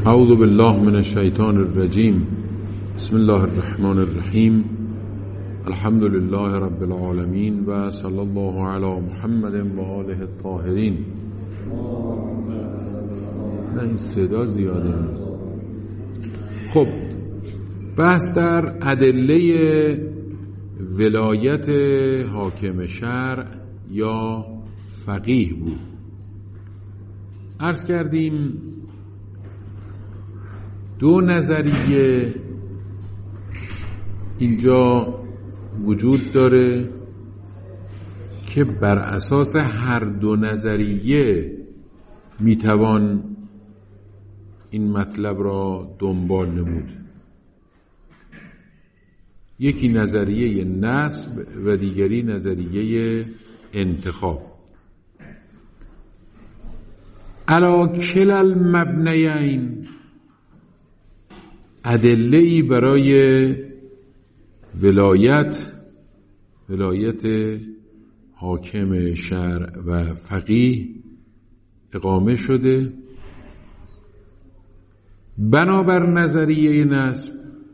اعوذ بالله من الشیطان الرجیم. بسم الله الرحمن الرحیم. الحمد لله رب العالمین و صلی الله علی محمد و آله الطاهرین. نه این صدا زیاده. خب بحث در ادله ولایت حاکم شرع یا فقیه بود. عرض کردیم دو نظریه اینجا وجود داره که بر اساس هر دو نظریه میتوان این مطلب را دنبال نمود. یکی نظریه نسب و دیگری نظریه انتخاب. علی کلا المبنیین ادله‌ای برای ولایت حاکم شرع و فقیه اقامه شده. بنابر نظریه نسب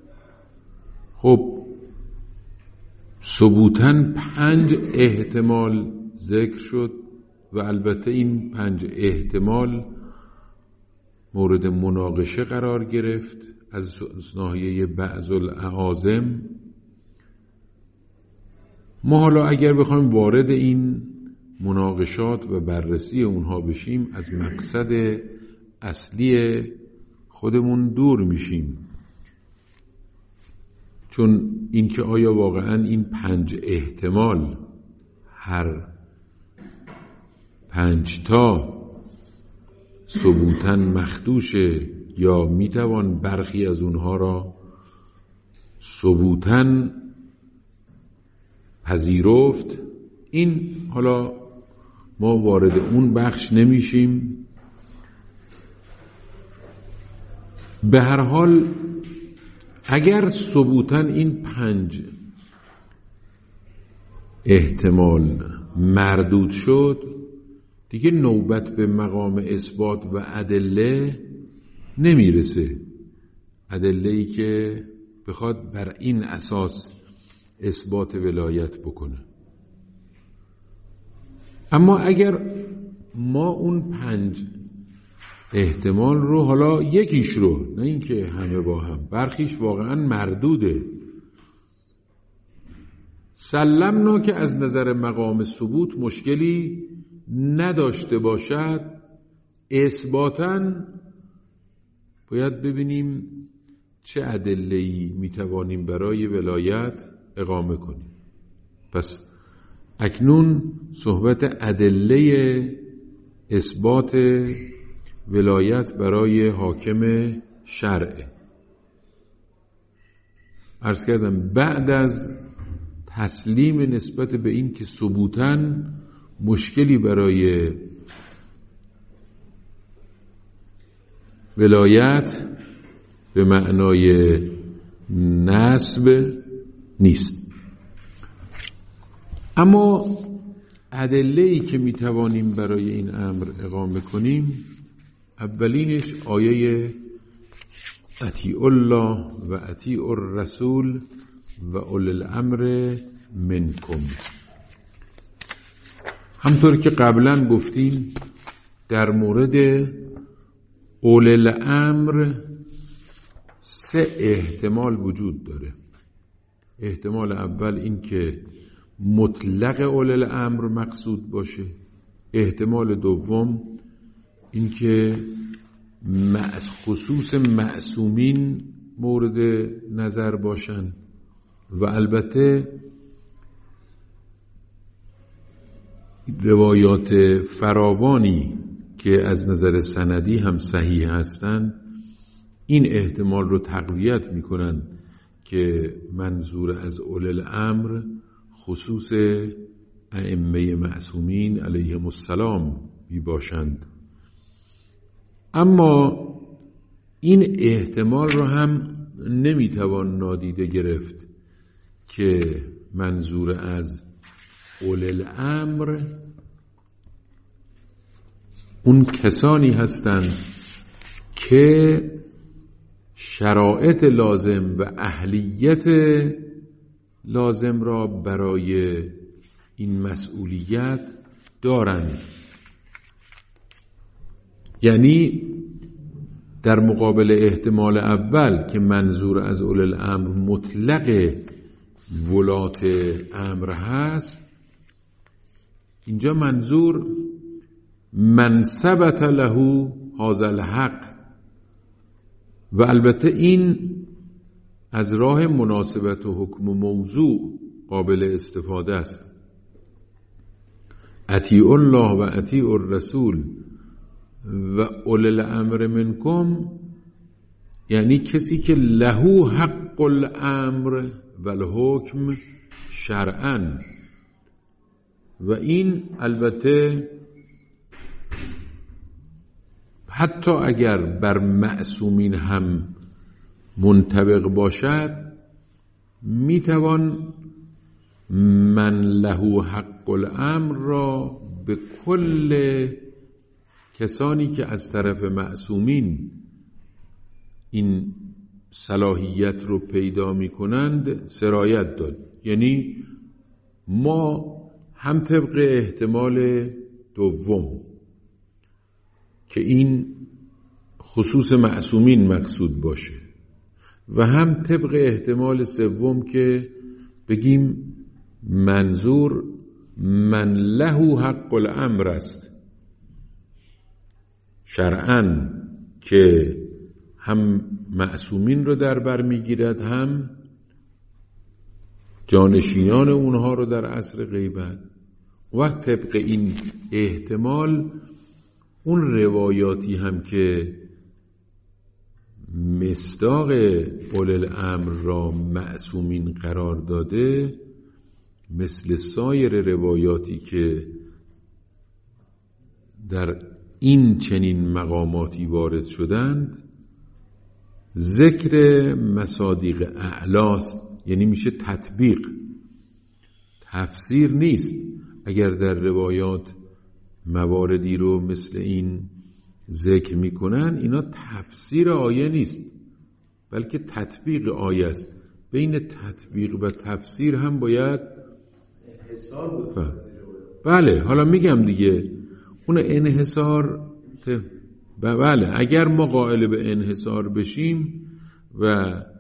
خب ثبوتاً 5 احتمال ذکر شد و البته این 5 احتمال مورد مناقشه قرار گرفت از ناحیه بعض الاعاظم. ما حالا اگر بخوایم وارد این مناقشات و بررسی اونها بشیم از مقصد اصلی خودمون دور میشیم، چون اینکه آیا واقعا این 5 احتمال هر 5 تا ثبوتاً مخدوشه یا میتوان برخی از اونها را ثبوتاً پذیرفت، این حالا ما وارد اون بخش نمیشیم. به هر حال اگر ثبوتاً این 5 احتمال مردود شد دیگه نوبت به مقام اثبات و ادله نمیرسه، ادله‌ای که بخواد بر این اساس اثبات ولایت بکنه. اما اگر ما اون 5 احتمال رو حالا یکیش رو، نه اینکه همه با هم، برخیش واقعا مردوده، سلمنا که از نظر مقام ثبوت مشکلی نداشته باشد، اثباتاً باید ببینیم چه ادله‌ای میتوانیم برای ولایت اقامه کنیم. پس اکنون صحبت ادله اثبات ولایت برای حاکم شرع. عرض کردم بعد از تسلیم نسبت به این که ثبوتاً مشکلی برای ولایت به معنای نسب نیست، اما ادله‌ای که میتوانیم برای این امر اقامه کنیم اولینش آیه اطیعوا الله و اطیعوا الرسول و اولی الامر منکم. همطور که قبلا گفتیم در مورد اولی الامر 3 احتمال وجود داره. احتمال اول این که مطلق اولی الامر مقصود باشه، احتمال دوم این که خصوص معصومین مورد نظر باشن و البته روایات فراوانی که از نظر سندی هم صحیح هستند این احتمال رو تقویت میکنن که منظور از اولی الامر خصوص ائمه معصومین علیهم السلام می باشند. اما این احتمال رو هم نمیتوان نادیده گرفت که منظور از اولی الامر اون کسانی هستند که شرایط لازم و اهلیت لازم را برای این مسئولیت دارند. یعنی در مقابل احتمال اول که منظور از اولی الامر مطلق ولات امر هست، اینجا منظور من ثبت له هذا الحق، و البته این از راه مناسبت و حکم و موضوع قابل استفاده است. اطیعوا الله و اطیعوا الرسول و اولی الامر منکم، یعنی کسی که له حق الامر و الحکم شرعا. و این البته حتی اگر بر معصومین هم منطبق باشد، میتوان من له حق الامر را به کل کسانی که از طرف معصومین این صلاحیت رو پیدا میکنند سرایت داد. یعنی ما هم طبق احتمال دوم که این خصوص معصومین مقصود باشه و هم طبق احتمال سوم که بگیم منظور من له حق الامر است شرعاً، که هم معصومین رو در بر میگیرد، هم جانشینان اونها رو در عصر غیبت. وقت طبق این احتمال اون روایاتی هم که مصداق اولی الامر را معصومین قرار داده، مثل سایر روایاتی که در این چنین مقاماتی وارد شدند، ذکر مصادیق اعلاست. یعنی میشه تطبیق، تفسیر نیست. اگر در روایات مواردی رو مثل این ذکر میکنن، اینا تفسیر آیه نیست بلکه تطبیق آیه است. بین تطبیق و تفسیر هم باید انحصار بود. بله، حالا میگم دیگه اون انحصار بله، اگر ما قائل به انحصار بشیم و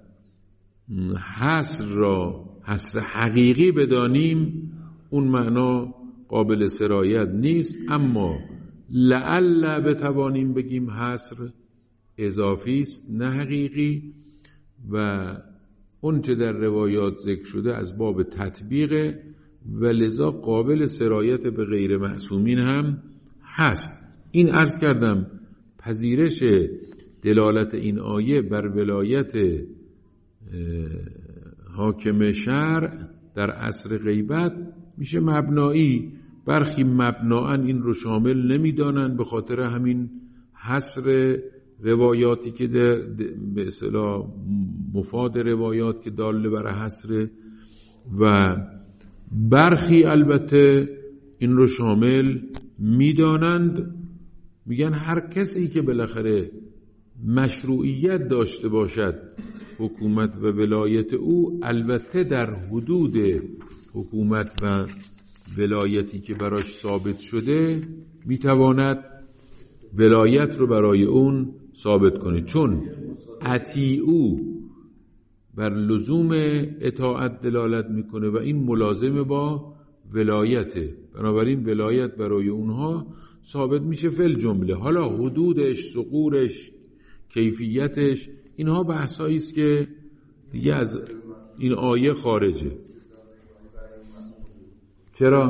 حصر را حصر حقیقی بدانیم، اون معنا قابل سرایت نیست. اما لعل بتوانیم بگیم حصر اضافی است نه حقیقی، و اون چه در روایات ذکر شده از باب تطبیق و لذا قابل سرایت به غیر معصومین هم هست. این عرض کردم پذیرش دلالت این آیه بر ولایت حاکم شرع در عصر غیبت میشه مبنایی. برخی مبناً این رو شامل نمیدانن، به خاطر همین حصر روایاتی که به اصطلاح مفاد روایات که داله بر حصر، و برخی البته این رو شامل میدانند. میگن هر کسی که بالاخره مشروعیت داشته باشد حکومت و ولایت او، البته در حدود حکومت و ولایتی که براش ثابت شده، میتواند ولایت رو برای اون ثابت کنه، چون اطیعوا بر لزوم اطاعت دلالت میکنه و این ملازم با ولایته. بنابراین ولایت برای اونها ثابت میشه فی الجمله. حالا حدودش، ثغورش، کیفیتش، اینها بحثایی است که دیگه از این آیه خارجه. چرا؟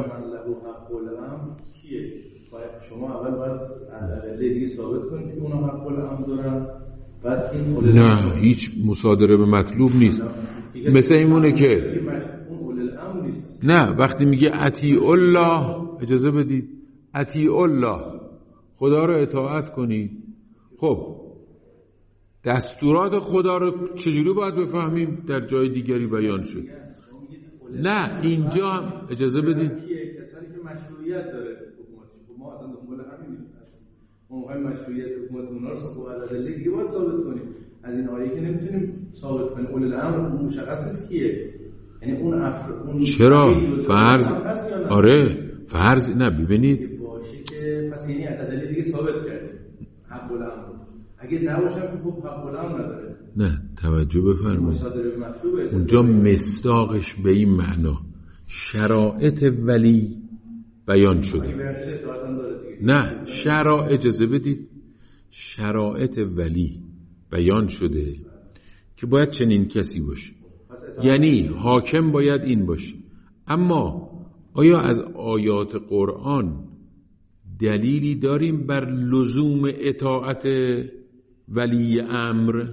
شما اول باید ادله دیگه ثابت کنید که اونا حق الامر دارن، بعد این نه، هیچ مصادره به مطلوب نیست. مثل اینونه که نه، وقتی میگه اطیع الله، اجازه بدید، اطیع الله، خدا رو اطاعت کنید. خب دستورات خدا رو چجوری باید بفهمیم؟ در جای دیگری بیان شد. نه، اینجا هم اجازه بدید، کسانی که مشروعیت داره حکومت، ما اصلا دنبال همین ما مشروعیت حکومت اونها رو ادله دیگه باید ثابت کنیم. از این آیه که نمیتونیم ثابت کنیم اول الامر مشخص نیست کیه، یعنی اون چرا فرض آره فرض نه ببینید باشه که پس یعنی از ادله دیگه ثابت کردیم حق الامر، اگه نباشه که خب حق الامر نداره. نه توجه بفرمایید اونجا مصداقش به این معنا شرایط ولی بیان شده. نه شرایط اجازه بدید شرایط ولی بیان شده که باید چنین کسی باشه، یعنی حاکم باید این باشه. اما آیا از آیات قرآن دلیلی داریم بر لزوم اطاعت ولی امر؟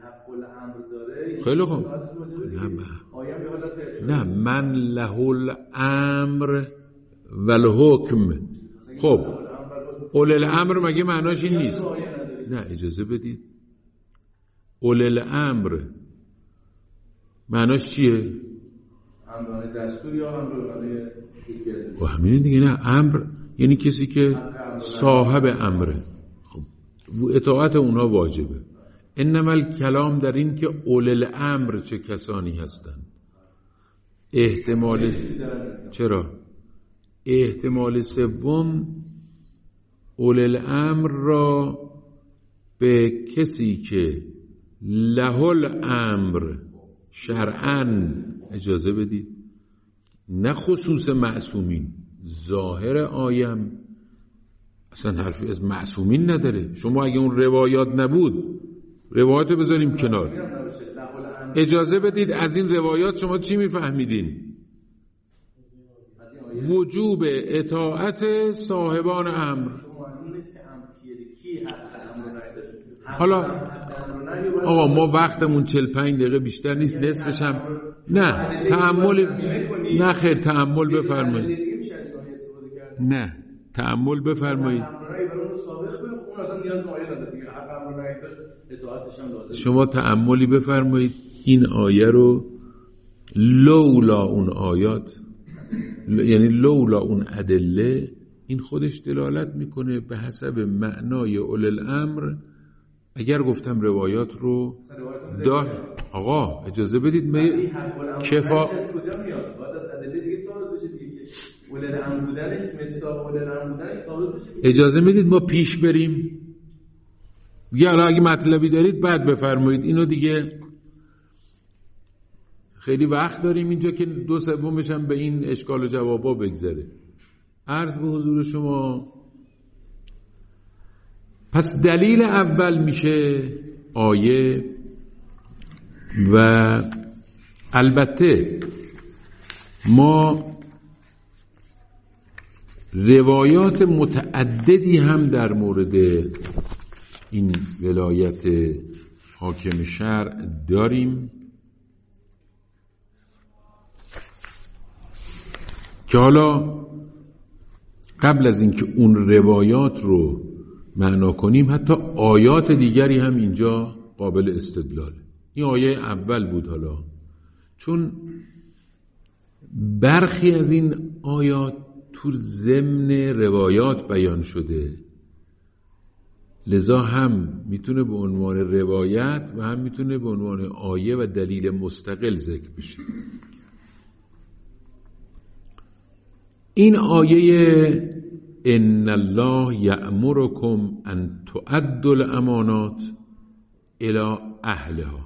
خیلی خوب. نه من له الامر و الحکم. خب اول الامر مگه معناش این نیست؟ نه اجازه بدید اول الامر معناش چیه؟ امرانه دستور یا امرانه و همین دیگه. نه امر یعنی کسی که صاحب امره، خب اطاعت اونا واجبه. انما الکلام در این که اول الامر چه کسانی هستند. احتمال چرا؟ احتمال سوم اول الامر را به کسی که له الامر شرعاً اجازه بدید، نه خصوص معصومین. ظاهر آیم اصلا حرفی از معصومین نداره. شما اگه اون روایات نبود، روایات بذاریم کنار، اجازه بدید از این روایات شما چی میفهمیدین؟ وجوب اطاعت صاحبان امر. حالا آقا ما وقتمون 45 دقیقه بیشتر نیست، نصفش هم نه تأمل، نه خیر تأمل بفرمایید، نه تأمل بفرمایید. شما تأملی بفرمایید این آیه رو، لولا اون آیات، یعنی لولا اون ادله، این خودش دلالت میکنه به حسب معنای اول الامر. اگر گفتم روایات رو دار آقا اجازه بدید کفا اجازه میدید ما پیش بریم دیگه. حالا اگه مطلبی دارید بعد بفرمایید. اینو دیگه خیلی وقت داریم اینجا که 2/3 هم به این اشکال و جوابا بگذره. عرض به حضور شما، پس دلیل اول میشه آیه، و البته ما روایات متعددی هم در مورد این ولایت حاکم شرع داریم که حالا قبل از اینکه اون روایات رو معنا کنیم حتی آیات دیگری هم اینجا قابل استدلاله. این آیه اول بود. حالا چون برخی از این آیات تو ضمن روایات بیان شده، لذا هم میتونه به عنوان روایت و هم میتونه به عنوان آیه و دلیل مستقل ذکر بشه. این آیه ان الله یأمرکم ان تؤدوا الامانات الی اهلها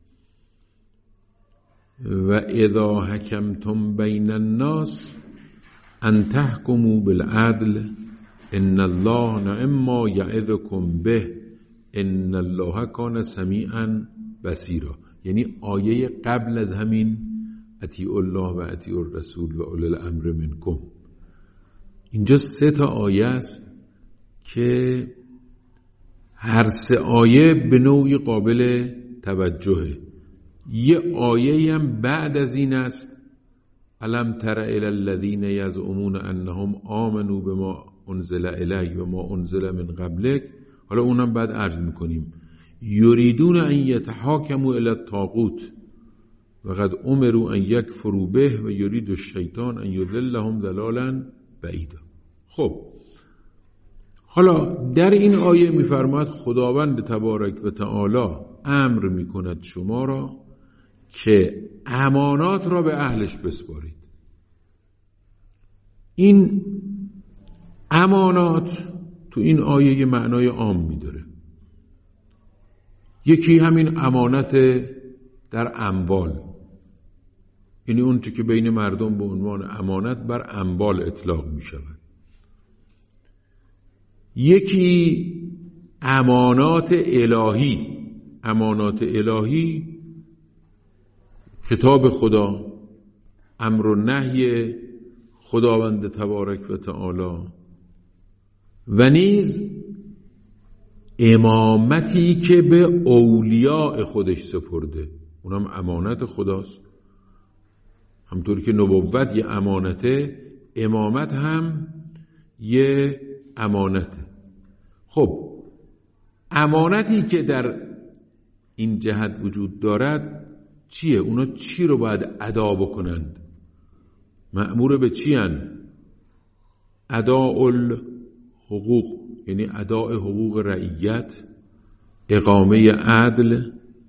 و اذا حکمتم بین الناس ان تحکموا بالعدل ان الله نعم ما یعظکم به ان الله کان سمیعا بصیرا. یعنی آیه قبل از همین اطیعوا الله و اطیعوا الرسول و اولی الامر منکم. اینجا 3 آیه است که هر 3 آیه به نوعی قابل توجهه. یه آیه هم بعد از این است، الم تر الی الذین یزعمون انهم آمنوا بما انزل الیک و ما انزل من قبلک. حالا اونم بعد عرض میکنیم. یریدون ان یتحاکموا الی الطاغوت و قد امروا ان یکفروا به و یرید الشیطان ان یضلهم ضلالا بعیدا. خب حالا در این آیه می‌فرماید خداوند تبارک و تعالی امر می‌کند شما را که امانات را به اهلش بسپارید. این امانات تو این آیه یه معنای عام می‌داره. یکی همین امانت در اموال، یعنی اون چیزی که بین مردم به عنوان امانت بر اموال اطلاق می‌شود. یکی امانات الهی. امانات الهی کتاب خدا، امر و نهی خداوند تبارک و تعالی و نیز امامتی که به اولیاء خودش سپرده، اونم امانت خداست. همطور که نبوت یه امانته، امامت هم یه امانته. خب امانتی که در این جهت وجود دارد چیه؟ اونا چی رو باید ادا بکنند؟ مأمور به چی هن؟ اداء الحقوق، یعنی اداء حقوق رعیت، اقامه عدل،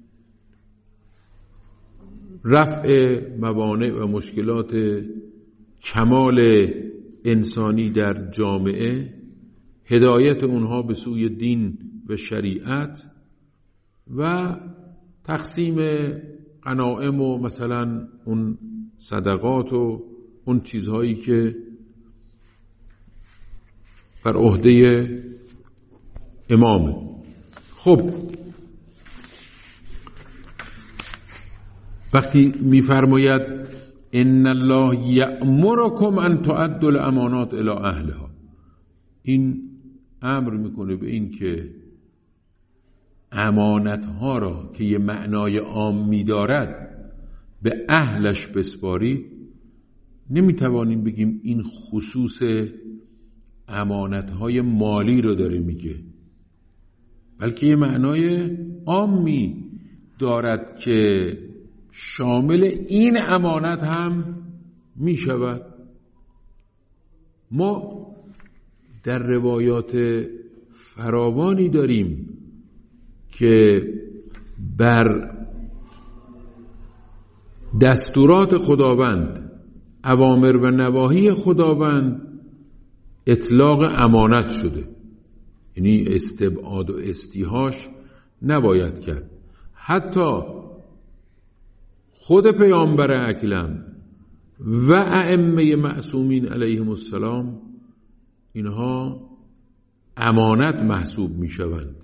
رفع موانع و مشکلات کمال انسانی در جامعه، هدایت اونها به سوی دین و شریعت و تقسیم غنایم و مثلا اون صدقات و اون چیزهایی که بر عهده امامه. خب وقتی میفرماید ان الله یأمرکم ان تؤدوا الامانات الی اهلها، این امر میکنه به این که امانتها را که یه معنای عام میدارد به اهلش بسپارید. نمیتوانیم بگیم این خصوص امانتهای مالی رو داره میگه، بلکه یه معنای عامی دارد که شامل این امانت هم میشود. ما در روایات فراوانی داریم که بر دستورات خداوند، اوامر و نواهی خداوند اطلاق امانت شده، یعنی استبعاد و استیحاش نباید کرد. حتی خود پیامبر اکرم و ائمه معصومین علیهم السلام اینها امانت محسوب می شوند.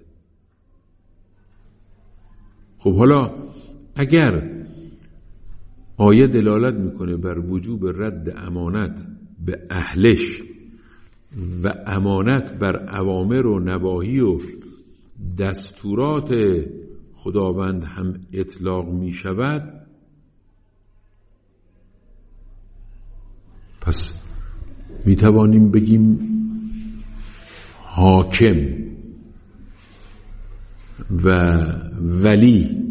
خب حالا اگر آیه دلالت میکنه بر وجوب رد امانت به اهلش و امانت بر اوامر و نواهی و دستورات خداوند هم اطلاق می شود، پس می توانیم بگیم حاکم و ولی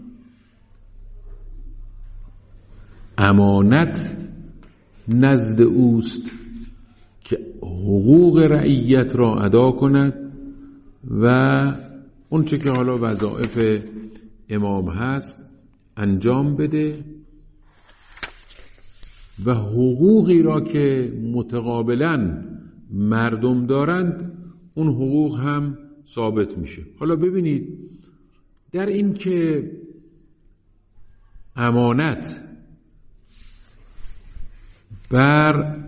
امانت نزد اوست که حقوق رعیت را ادا کند و اون چه که حالا وظایف امام هست انجام بده و حقوقی را که متقابلا مردم دارند اون حقوق هم ثابت میشه. حالا ببینید در این که امانت بر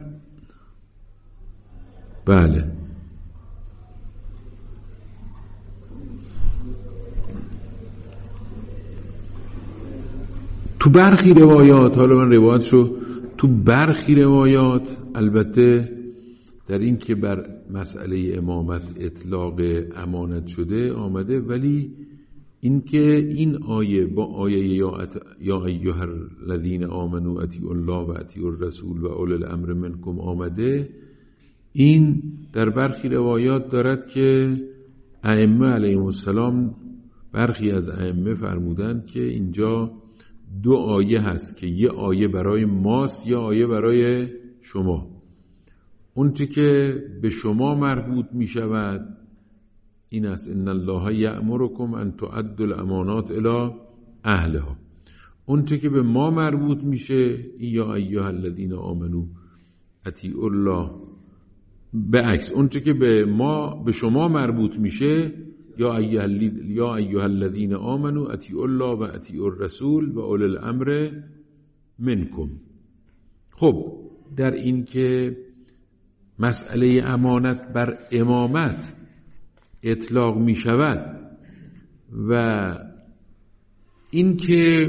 تو برخی روایات، حالا من روایاتشو تو برخی روایات البته در این که بر مسئله امامت اطلاق امانت شده آمده، ولی این که این آیه با آیه یا ایها الذین آمنوا اطیعوا الله و اطیعوا الرسول و اولی الامر منکم آمده، این در برخی روایات دارد که ائمه علیهم السلام، برخی از ائمه فرمودند که اینجا دو آیه هست که یه آیه برای ماست، یه آیه برای شما. اون چه که به شما مربوط می شود این است: ان الله یأمرکم ان تؤدوا الامانات الی اهلها. اون چه که به ما مربوط میشه یا ایها الذین آمنوا اطیعوا الله، به عکس اون چه که به شما مربوط میشه یا ایها الذین آمنوا اطیعوا الله و اطیعوا الرسول و اولی الامر منکم. خب در این که مسئله امانت بر امامت اطلاق می شود و این که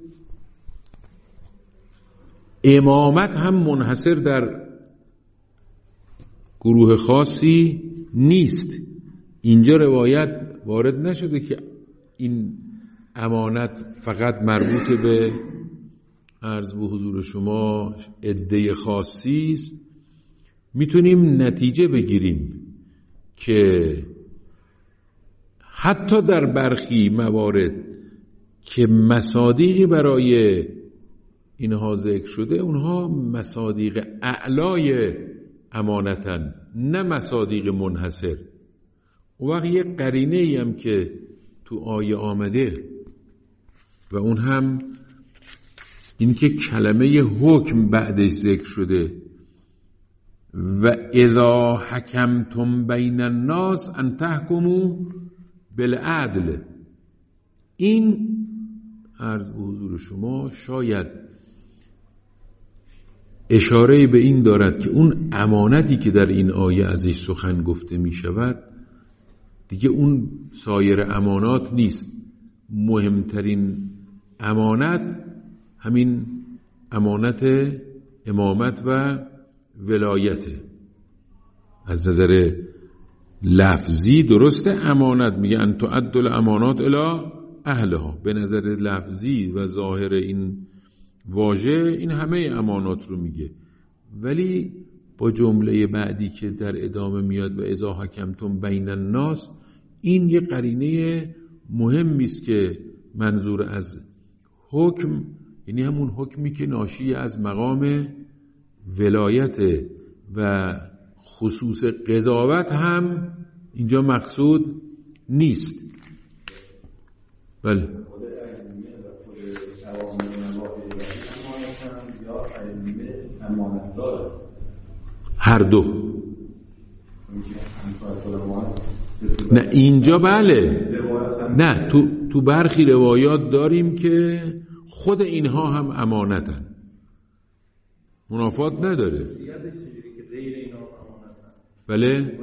امامت هم منحصر در گروه خاصی نیست. اینجا روایت وارد نشده که این امانت فقط مربوط به عرض به حضور شما عده خاصی است. میتونیم نتیجه بگیریم که حتی در برخی موارد که مصادیقی برای اینها ذکر شده اونها مصادیق اعلای امانتن، نه مصادیق منحصر. و وقت یک قرینه ای هم که تو آیه آمده و اون هم این که کلمه حکم بعدش ذکر شده و اذا حکمتم بین الناس ان تحکموا بالعدل. این عرض به حضور شما شاید اشاره به این دارد که اون امانتی که در این آیه ازش سخن گفته می شود دیگه اون سایر امانات نیست. مهمترین امانت همین امانت امامت و ولایته. از نظر لفظی درسته امانت میگه ان تؤدوا الامانات الی اهلها، به نظر لفظی و ظاهر این واژه این همه امانات رو میگه، ولی با جمله بعدی که در ادامه میاد و اذا حکمتم بین الناس، این یه قرینه مهمی است که منظور از حکم یعنی همون حکمی که ناشی از مقام ولایت و خصوص قضاوت هم اینجا مقصود نیست. بله هر دو. نه اینجا بله، نه تو برخی روایات داریم که خود اینها هم امانتن، منافات نداره. بله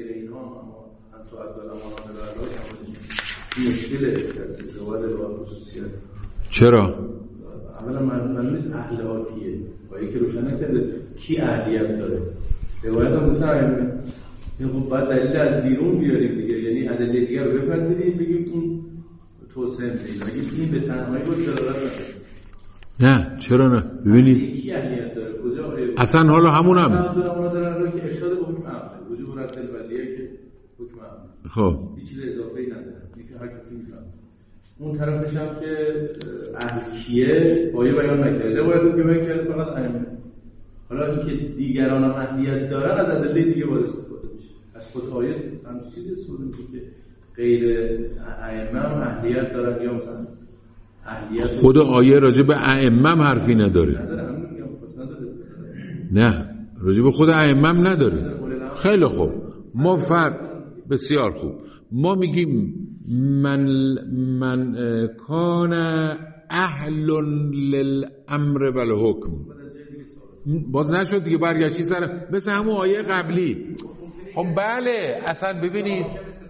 چرا؟ اولا من نیست اهلیتیه با یکی روشن کرده کی اهلیت داره. روایت هم گفتن خب باید دلیل از بیرون بیاریم دیگه، یعنی ادله دیگه رو بپذیریم بگیم این توسعه میده، بگیم این به تنهایی بود دلالت نداره. نه چرا نه؟ ببینید کی اهلیت داره کجا اصلا حالا همونم دارن که ارشاد به حکم عقل وجوب رد البدیه که حکم عقل خب هیچ چیز اضافه‌ای نداره دیگه هر کسی میفهمه. اون طرفش هم که اهلیه با یه بیان نکرده، روایت که بیان کرده فقط ائمه. حالا اینکه دیگران هم اهلیت دارن از ادله دیگه باید استفاده میشه. از خود آیه هم چیزی استفاده میشه که غیر ائمه هم اهلیت دارن یا مثلا اهلیت خود آیه راجع به ائمه هم حرفی نداره. نه راجع به خود ائمه هم نداره. خیلی خوب، ما بسیار خوب، ما میگیم من کان اهل للامر والحکم. باز نشد دیگه، برگشتی سر مثل همون آیه قبلی. خب بله اصلا ببینید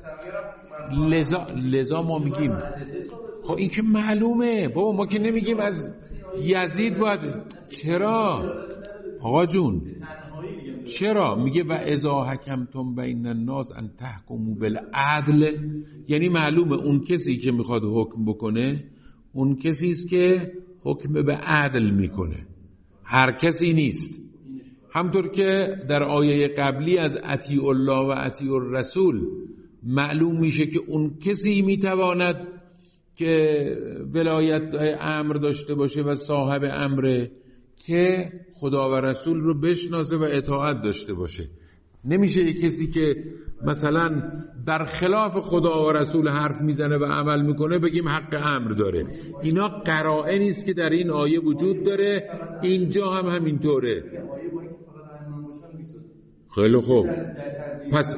لذا ما میگیم خب این که معلومه بابا، ما که نمیگیم از یزید باید. چرا آقا جون چرا میگه و اذا حکمتم بین الناس ان تحکموا بالعدل؟ یعنی معلومه اون کسی که میخواد حکم بکنه اون کسی است که حکم به عدل میکنه، هر کسی نیست. همطور که در آیه قبلی از اطیع الله و اطیع الرسول معلوم میشه که اون کسی میتواند که ولایت امر داشته باشه و صاحب امره که خدا و رسول رو بشناسه و اطاعت داشته باشه. نمیشه یک کسی که مثلا برخلاف خدا و رسول حرف میزنه و عمل میکنه بگیم حق امر داره. اینا قرائنی است که در این آیه وجود داره، اینجا هم همینطوره. خیلی خوب، پس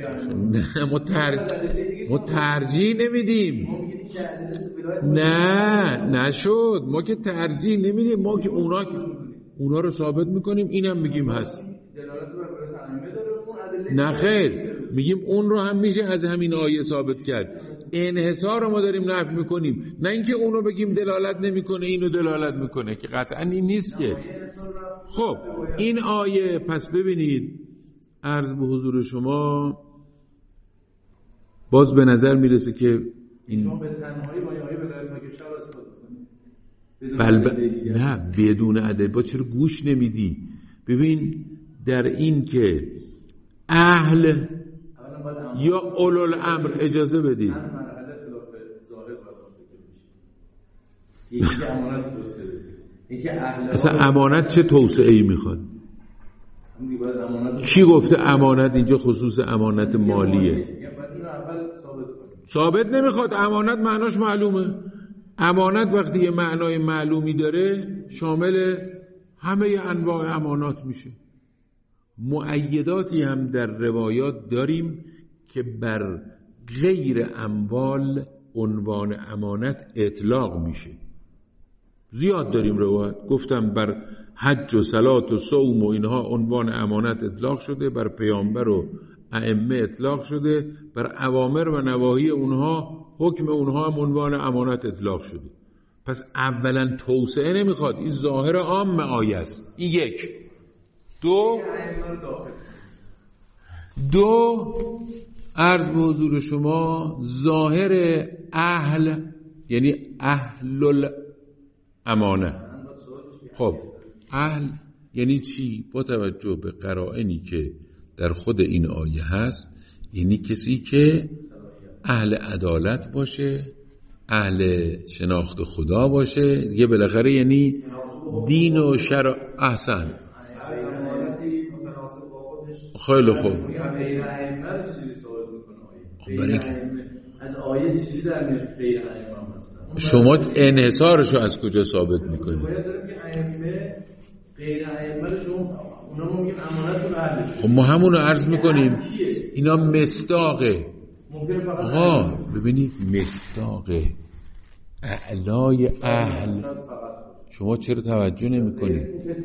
ما ترجیح نمیدیم. نه نشد، ما که ترجیح نمیدیم، ما که اونا رو ثابت میکنیم، اینم میگیم هست. نه خیر، میگیم اون رو هم میشه از همین آیه ثابت کرد. انحصار رو ما داریم نفی میکنیم، نه اینکه اونو بگیم دلالت نمیکنه اینو دلالت میکنه، که قطعا این نیست که. خب این آیه پس ببینید، عرض به حضور شما باز به نظر میرسه که این شما به تنهایی با آیه ولایت پاکشتر استفاده کنید. نه بدون ادله. با چرا گوش نمیدی؟ ببین در این که اهل یا اولوالامر اجازه بدید. اصلا امانت چه توسعه‌ای میخواد؟ کی گفته امانت اینجا خصوص امانت مالیه؟ ثابت نمیخواد. امانت معناش معلومه. امانت وقتی یه معنای معلومی داره شامل همه انواع امانات میشه. مؤیداتی هم در روایات داریم که بر غیر اموال عنوان امانت اطلاق میشه. زیاد داریم روایت. گفتم بر حج و صلات و صوم و اینها عنوان امانت اطلاق شده، بر پیامبر و ائمه اطلاق شده، بر اوامر و نواهی اونها حکم اونها هم عنوان امانت اطلاق شده. پس اولا توسعه نمیخواد، این ظاهر عام آیه است. این یک. دو عرض به حضور شما ظاهر اهل یعنی اهل الامانه. خب اهل یعنی چی؟ با توجه به قرائنی که در خود این آیه هست، یعنی کسی که اهل عدالت باشه، اهل شناخت خدا باشه دیگه، بالاخره یعنی دین و شرع. احسن، خیلی خوب. از آیه چیزی در میاد غیر ائمه هستن. شما انحصارشو از کجا ثابت میکنید؟ باید داریم که ائمه غیر ائمه رو شما اونا میگن امانت رو اهلش. خب ما همون رو عرض میکنیم. اینا مصداقه. آقا ببینید مصداقه اعلای اهل. شما چرا توجه نمیکنید؟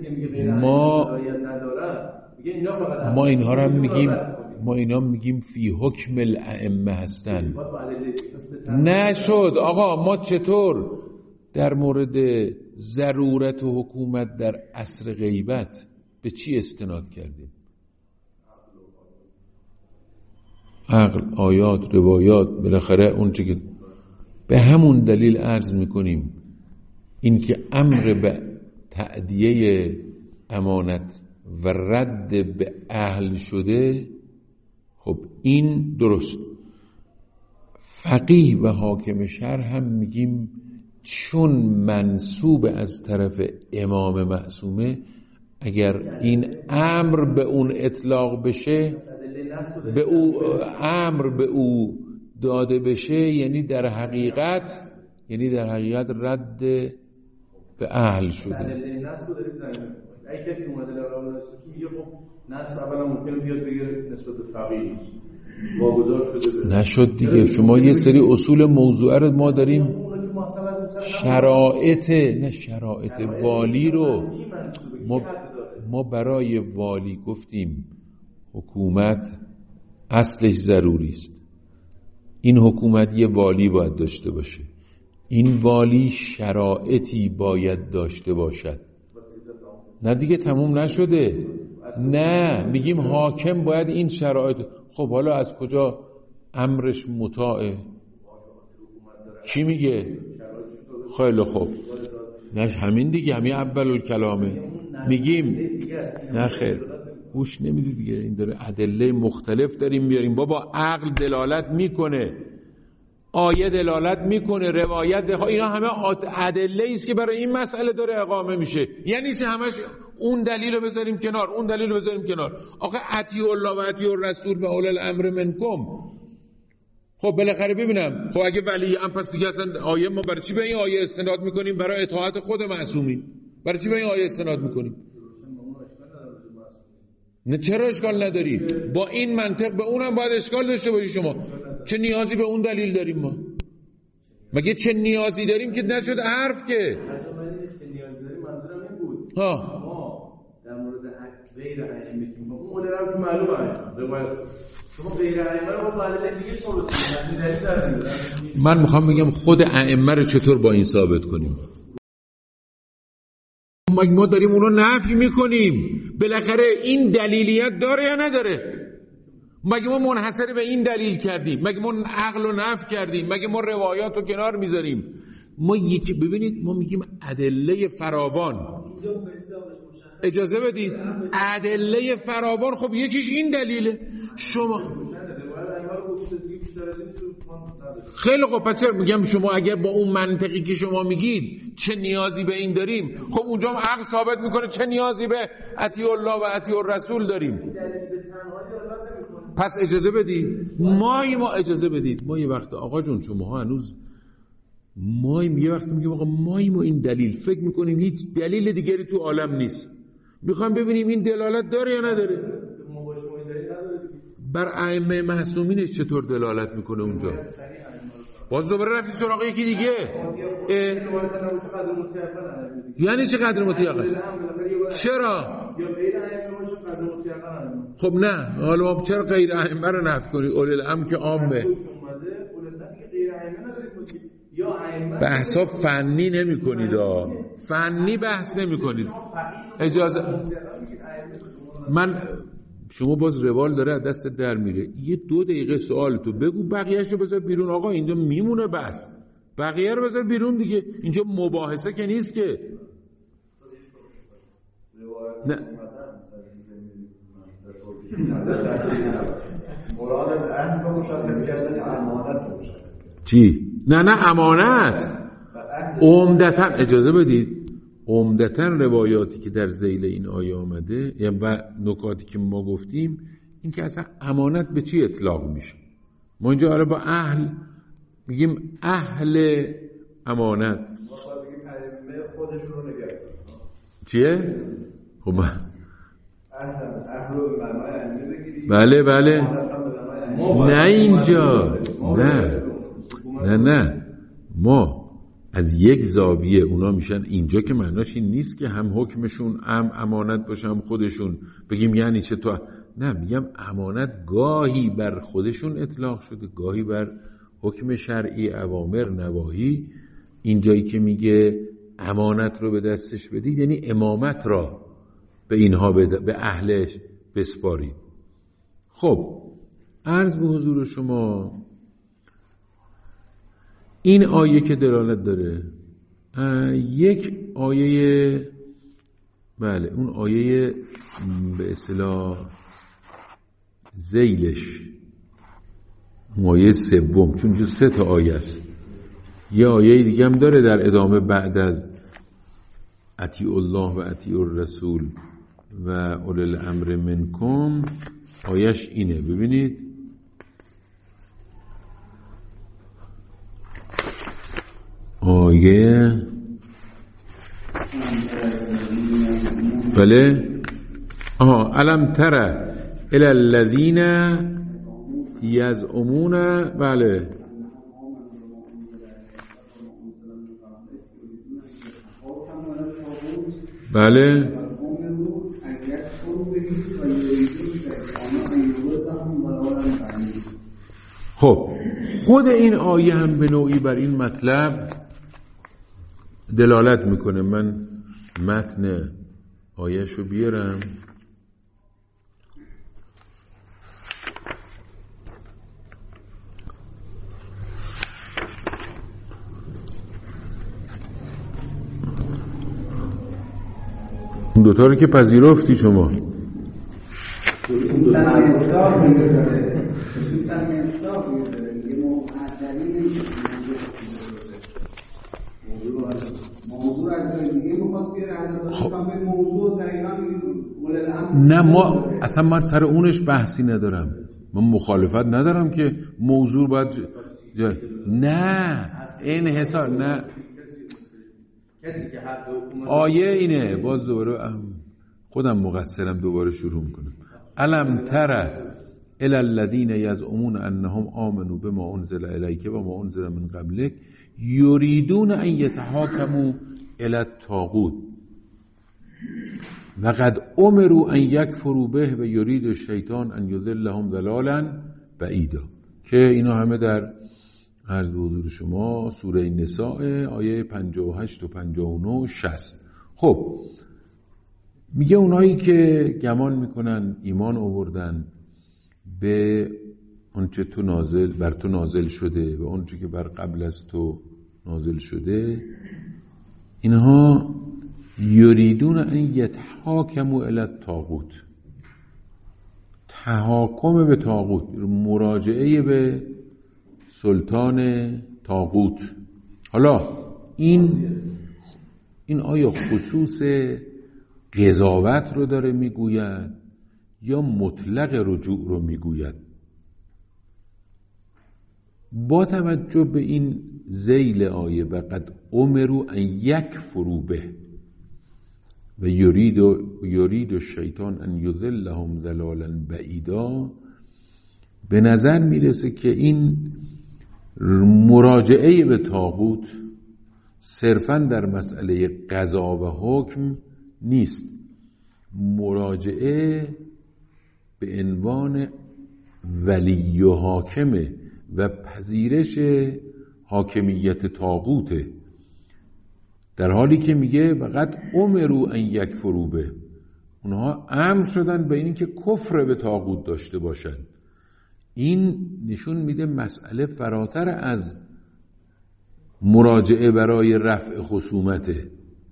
ما اینها رو هم میگیم، ما اینا میگیم فی حکم الائمه هستن. نشد آقا. ما چطور در مورد ضرورت و حکومت در عصر غیبت به چی استناد کردیم؟ عقل، آیات، روایات، بالاخره اون چه که به همون دلیل عرض میکنیم این که امر به تأدیه امانت و رد به اهل شده. خب این درست. فقیه و حاکم شرع هم میگیم چون منسوب از طرف امام معصومه، اگر این امر به اون اطلاق بشه، به او امر به او داده بشه، یعنی در حقیقت رد به اهل شده. اگه کسی اومده لراول داشته میگه خب نصب اولا ممکنه بیاد بگه نسبت به فقیه واگذار شده نشد دیگه. شما یه سری اصول موضوعه رو ما داریم، شرایط والی رو ما برای والی گفتیم حکومت اصلش ضروری است. این حکومت یه والی باید داشته باشه. این والی شرایطی باید داشته باشد. نه دیگه تموم نشده. نه میگیم حاکم باید این شرایط. خب حالا از کجا امرش مطاعه؟ کی میگه؟ خیلی خوب. نه همین دیگه، همین اول الکلامه. میگیم نه خیر، گوش نمیدی دیگه. این داره ادله مختلف داریم میاریم. بابا عقل دلالت میکنه. آیه دلالت میکنه، روایت اینا همه ادله است که برای این مسئله داره اقامه میشه. یعنی چه همش اون دلیل رو بذاریم کنار، اون دلیل رو بذاریم کنار. آخه اطیعوا الله و اطیعوا الرسول و اولی الامر منکم. خب بالاخره ببینم، خب اگه ولی ام پس دیگه اصلا آیه، ما برای چی به این آیه استناد میکنیم؟ برای اطاعت خود معصومین. برای چی به این آیه استناد میکنیم؟ نه چرا اشکال نداری؟ با این منطق به اونم باید اشکال داشته باشی شما. چه نیازی به اون دلیل داریم ما؟ مگه چه نیازی داریم که نشد حرف که؟ چه نیازی داریم منظورم این بود. ما در مورد غیر ائمه که اون مدرم که معلومه روایت شما غیر ائمه رو با دلیل دیگه ثابت کنید. من میخوام بگم خود ائمه رو چطور با این ثابت کنیم؟ ما داریم اونو نفی میکنیم. بالاخره این دلیلیت داره یا نداره؟ مگه ما منحصر به این دلیل کردیم؟ مگه ما عقل رو نفی کردیم؟ مگه ما روایات رو کنار میذاریم؟ ما یکی ببینید، ما میگیم ادله فراوان. اجازه بدید، ادله فراوان. خب یکیش این دلیله. شما خیلی خب، پس میگم شما اگر با اون منطقی که شما میگید چه نیازی به این داریم، خب اونجا هم عقل ثابت میکنه چه نیازی به اطیع الله و اطیع الرسول داریم. پس اجازه بدید ما اجازه بدید ما یه وقت آقا جون شما هنوز ما یه وقت میگیم آقا ما این دلیل فکر میکنیم هیچ دلیل دیگری تو عالم نیست، میخوام ببینیم این دلالت داره یا نداره. بر ائمه معصومینش چطور دلالت میکنه اونجا؟ باز دوباره رفتی سراغ یکی دیگه. یعنی چه قدر متیقن؟ چرا؟ خب نه، حالا ما چرا غیر ائمه رو نفی کنی؟ اولی الامر که عامه. بحثا فنی نمی کنید، فنی بحث نمی کنید. اجازه من شما باز روال داره از دست در میره. یه 2 دقیقه سوال تو بگو، بقیه‌اش رو بذار بیرون. آقا اینجا میمونه بحث، بقیه رو بذار بیرون دیگه. اینجا مباحثه که نیست که. نه مراد از عهد رو مشخص کردن، امانت رو مشخص. چی؟ نه امانت. عمدتاً اجازه بدید، عمدتاً روایاتی که در ذیل این آیه آمده و نکاتی که ما گفتیم این که اصلا امانت به چی اطلاق میشه. ما اینجا آره با اهل میگیم اهل امانت. ما باید بگیم ائمه خودشون رو نگه دارن. چیه؟ خب اهل رو به معنای ائمه بگیریم. بله نه اینجا نه ما از یک زاویه اونا میشن اینجا که معناش این نیست که هم حکمشون امانت باشه هم خودشون بگیم یعنی چه تو. نه میگم امانت گاهی بر خودشون اطلاق شده، گاهی بر حکم شرعی، اوامر نواهی. اینجایی که میگه امانت رو به دستش بدید یعنی امامت را به اینها به اهلش بسپارید. خب عرض به حضور شما این آیه که دلالت داره یک آیه، بله اون آیه به اصطلاح ذیلش آیه 3، چون جو 3 تا آیه است. یه آیه دیگه هم داره در ادامه بعد از اطیع الله و اطیع الرسول و اولی الامر منکم. آیش اینه، ببینید آیه بله الم تر الی الذین یزعمون، بله بله خب خود این آیه هم به نوعی بر این مطلب دلالت میکنه. من متن آیه‌شو بیارم. اون دوتا رو که پذیرفتی شما. موضوع از دیگه میخواد بیاره موضوع دقیقاً نه ما اصلا من سر اونش بحثی ندارم، من مخالفت ندارم که موضوع باید نه این حساب نه آیه اینه. باز دوباره خودم مقصرم، دوباره شروع میکنم. الم تر الی الذین یزعمون انهم آمنوا بما انزل الیک و ما انزل من قبلک یریدون ان یتحاکموا الی الطاغوت و قد امروا ان یکفروا به و یرید الشیطان ان یضلهم ضلالا بعیدا، که اینا همه در عرض به حضور شما سوره نساء آیه 58 و 59 و 60. خب میگه اونایی که گمان میکنن ایمان آوردن به آنچه بر تو نازل شده و آنچه که بر قبل از تو نازل شده، اینها یریدون ان یتحاکموا الی الطاغوت، تحاکم به طاغوت، مراجعه به سلطان طاغوت. حالا این آیا خصوص قضاوت رو داره میگوید یا مطلق رجوع رو میگوید؟ با توجه به این ذیل آیه و قد امروا ان یکفروا به و یرید الشیطان ان یضلهم ضلالا بعیدا، به نظر میرسه که این مراجعه به طاغوت صرفاً در مسئله قضا و حکم نیست، مراجعه به عنوان ولی و حاکمه و پذیرش حاکمیت طاغوته، در حالی که میگه فقط امروا ان یکفروا به، اونها امر شدن به اینکه کفر به طاغوت داشته باشن. این نشون میده مسئله فراتر از مراجعه برای رفع خصومته،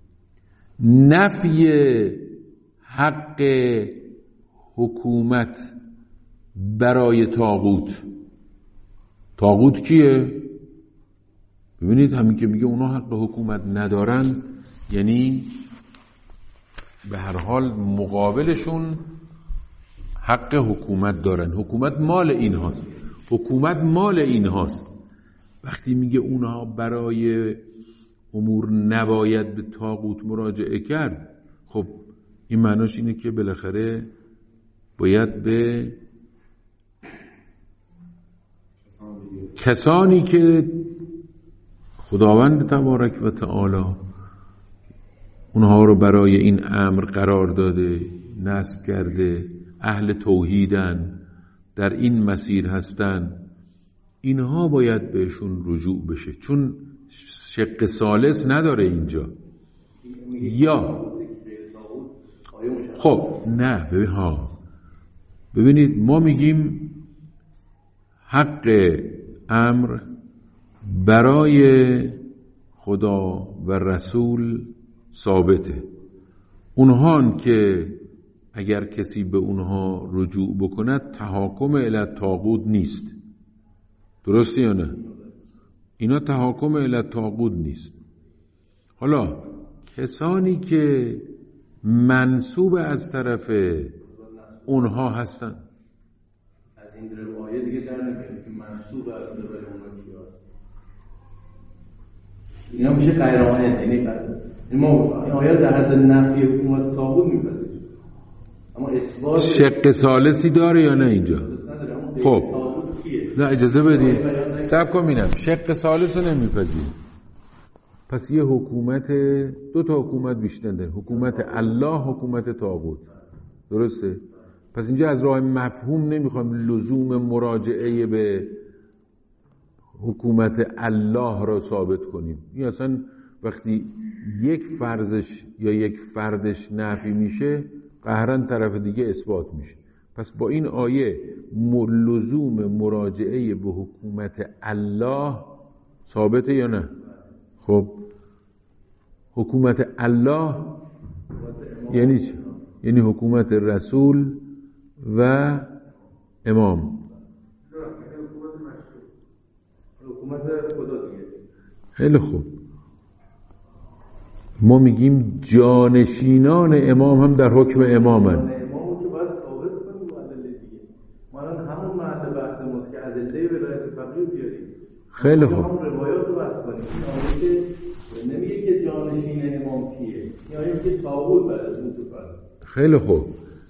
نفی حق حکومت برای طاغوت کیه؟ ببینید همین که میگه اونا حق حکومت ندارن، یعنی به هر حال مقابلشون حق حکومت دارن، حکومت مال اینهاست. وقتی میگه اونها برای امور نباید به طاغوت مراجعه کرد، خب این معناش اینه که بالاخره باید به کسانی که خداوند تبارک و تعالی اونها رو برای این امر قرار داده، نصب کرده، اهل توحیدن، در این مسیر هستن، اینها باید بهشون رجوع بشه، چون شق ثالث نداره اینجا. یا خب نه ببینید ما میگیم حق امر برای خدا و رسول ثابته، اونهان که اگر کسی به اونها رجوع بکند تحاکم الی الطاغوت نیست، درسته یا نه؟ اینا تحاکم الی الطاغوت نیست. حالا کسانی که منسوب از طرف اونها هستن، از این روایه دیگه در نمیاد که منسوب از طرف اونها کی هست، اینا میشه غیرانه، یعنی ما این آیه در حد نفی حکومت طاغوت میپذیریم، اما اثبات شق ثالثی داره یا نه اینجا؟ خب نه اجازه بدید صبر کن ببینم، شق ثالث رو نمیپذیریم، پس یه حکومت، دو تا حکومت بیشتر داره، حکومت الله، حکومت طاغوت، درسته؟ پس اینجا از راه مفهوم نمیخوایم لزوم مراجعه به حکومت الله را ثابت کنیم. این اصلا وقتی یک فرضش یا یک فردش نفی میشه، قهرن طرف دیگه اثبات میشه. پس با این آیه لزوم مراجعه به حکومت الله ثابته یا نه؟ خب حکومت الله یعنی چی؟ یعنی حکومت رسول و امام، حکومت خدا دیگه. خیلی خوب. ما میگیم جانشینان امام هم در حکم امامن. امامو که باید ثابت کنیم با ادله دیگه. ما الان همون محل بحث ماست که ادله ولایت فقیه بیاریم. خیلی خوب. همون روایات رو بحث کنیم. این آیه که نمیگه که جانشین امام کیه. این آیه که طاغوت بعد از اون تو فرض. خیلی خوب.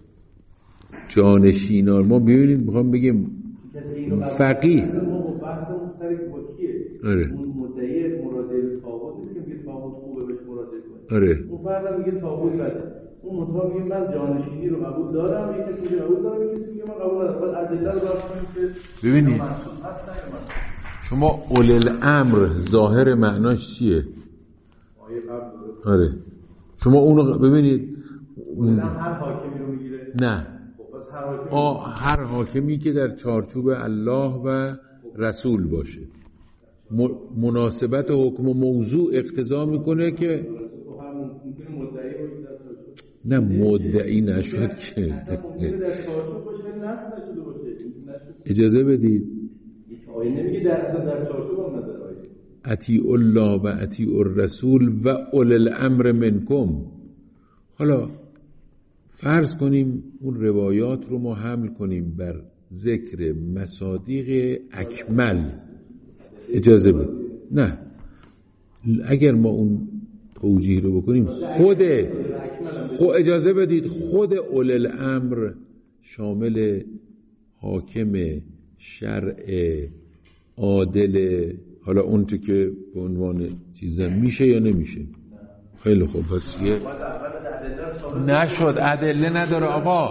جانشینان ما ببینید میخوام بگم فقیه. ما بحثمون سر با کیه؟ آره. اون مدعی مراجعه به طاغوت نیست که میگه طاغوت خوبه بهش مراجعه کنه. آره. اون فرد میگه طاغوت بده. اون مطلب میگه من جانشینی رو قبول دارم، یکی میگه قبول دارم، یکی میگه من قبول ندارم. بعد ادله رو بحث کنیم که ببینید شما اول الامر ظاهر معناش چیه؟ آیه قبل. آره. شما اونو ببینید اون هر حاکمی رو میگیره. نه. هر حاکمی که در چارچوب الله و رسول باشه. مناسبت حکم و موضوع اقتضا میکنه که نه مدعی نشد که اجازه بدید اطیع الله و اطیع الرسول و اولی الامر منکم. حالا فرض کنیم اون روایات رو ما حمل کنیم بر ذکر مصادیق اکمل. اجازه بدید. نه اگر ما اون توجیه رو بکنیم اجازه بدید خود اولی الامر شامل حاکم شرع عادل، حالا اون چه که به عنوان چیزا میشه یا نمیشه. خیلی خوب. پس یه نشد ادله نداره آقا.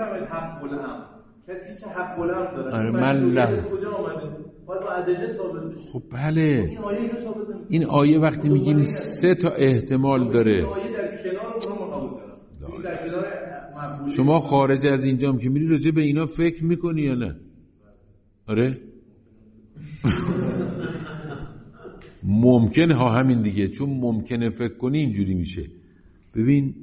کسی که حق الامر داره آره من کجا اومده؟ باید با ادله ثابت بشه. خب بله این آیه وقتی میگیم 3 تا احتمال داره. این آیه در کنار اونها قبول دارم. در کنار شما خارج از اینجام که میری راجع به اینا فکر میکنی یا نه؟ آره ممکنه ها همین دیگه، چون ممکنه فکر کنی اینجوری میشه. ببین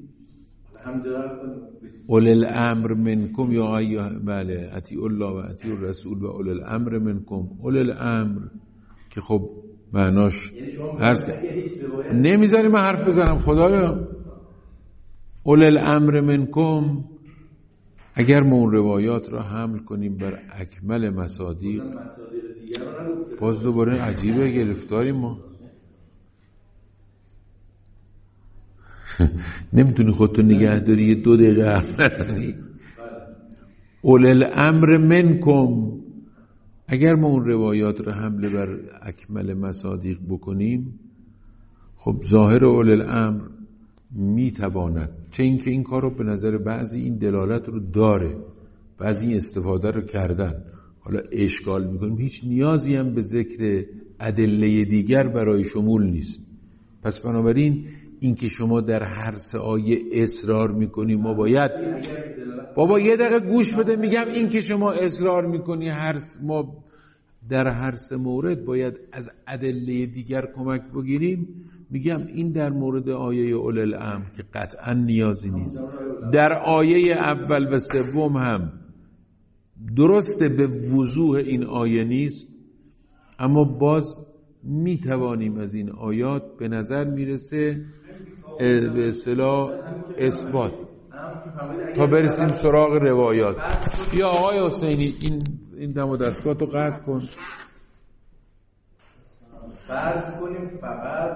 اولی الامر منکم یا بله اطیع الله و اطیع الرسول و اولی الامر منکم. اولی الامر که خب معناش نمیذاری من حرف بزنم خدایا. اولی الامر منکم اگر ما اون روایات را حمل کنیم بر اکمل مصادیق، باز دوباره عجیبه گرفتاریم ما. نمیتونی خودتو نگه داری یه 2 دقیقه حرف نزنی. اولی الامر منکم اگر ما اون روایات را حمله بر اکمل مصادیق بکنیم، خب ظاهر اولی الامر میتواند، چه اینکه این کار رو به نظر بعضی این دلالت رو داره، بعضی این استفاده رو کردن. حالا اشکال میکنیم هیچ نیازی هم به ذکر ادله دیگر برای شمول نیست. پس بنابراین این که شما در هر 3 آیه اصرار میکنی ما باید بابا یه دقیقه گوش بده، میگم این که شما اصرار میکنی ما در هر 3 مورد باید از ادله دیگر کمک بگیریم، میگم این در مورد آیه اولی الامر که قطعا نیازی نیست. در آیه اول و سوم هم درسته به وضوح این آیه نیست، اما باز میتوانیم از این آیات به نظر میرسه به اصطلاح اثبات تا برسیم سراغ روایات. یا آقای حسینی این دم و دستگاه تو قطع کن. فرض کنیم فقط